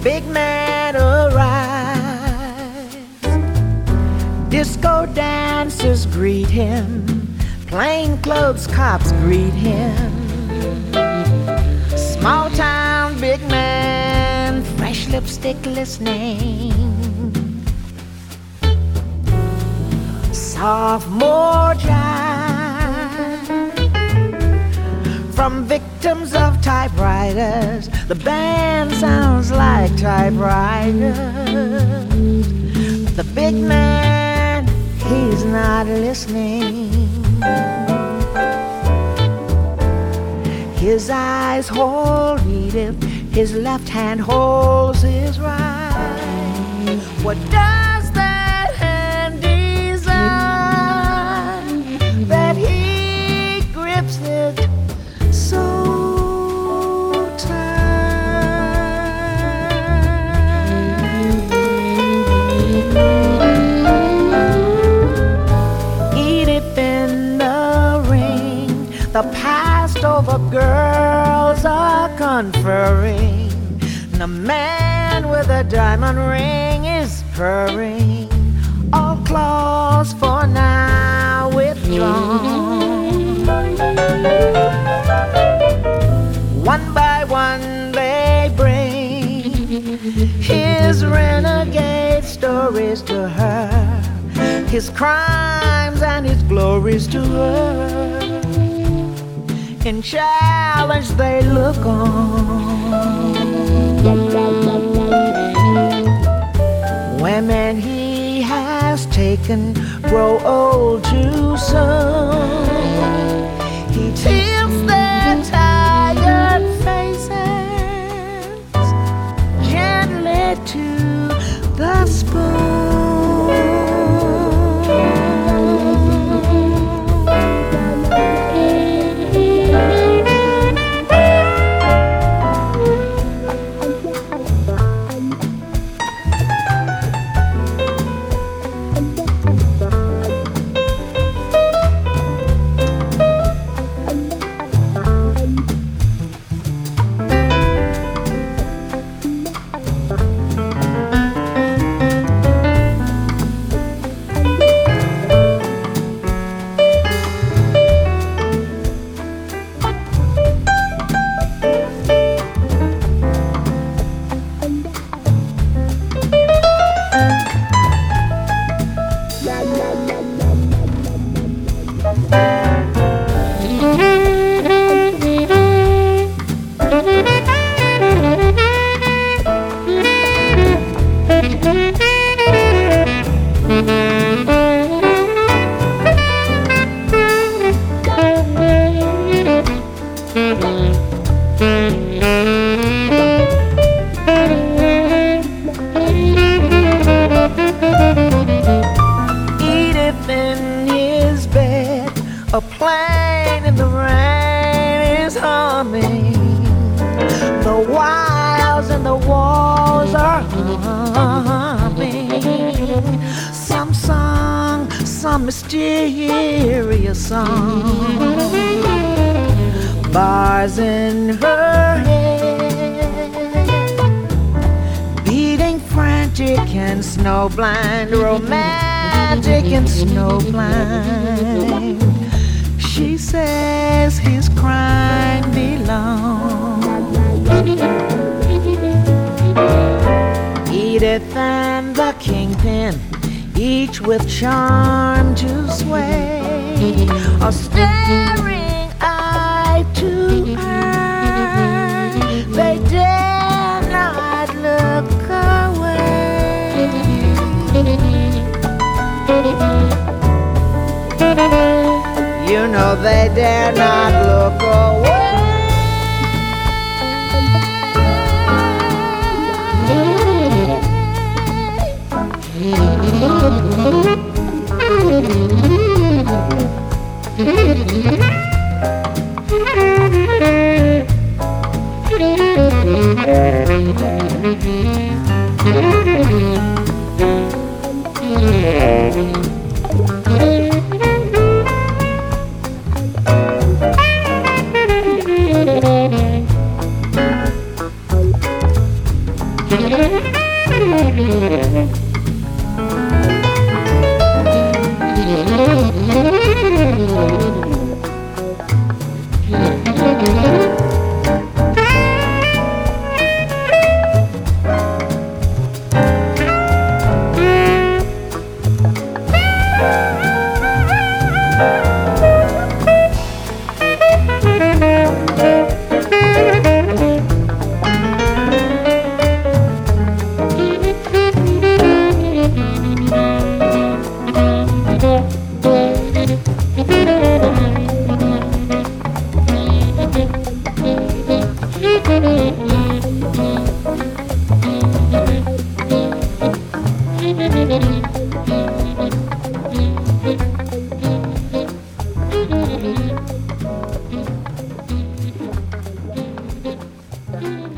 big man arrives. Disco dancers greet him, plainclothes cops greet him. Small town big man, fresh lipstick listening. Sophomore jive from victims of typewriters. The band sounds like typewriters. The big man, he's not listening. His eyes hold Edith, his left hand holds his right. What does that hand design that he grips it so tight? Edith in the ring, the past over girls are conferring. The man with a diamond ring is purring. All claws for now withdrawn. One by one they bring his renegade stories to her, his crimes and his glories to her. In challenge they look on. Women he has taken grow old too soon. He tilts their tired faces gently to the spoon. Edith in his bed, a plane in the rain is humming. The wilds and the walls are humming. Some song, some mysterious song. Bars in her head, beating frantic and snowblind, romantic and snowblind. She says his crime belongs. Edith and the kingpin, each with charm to sway, are staring eye to eye. They dare not look away. You know they dare not look away. Thank you.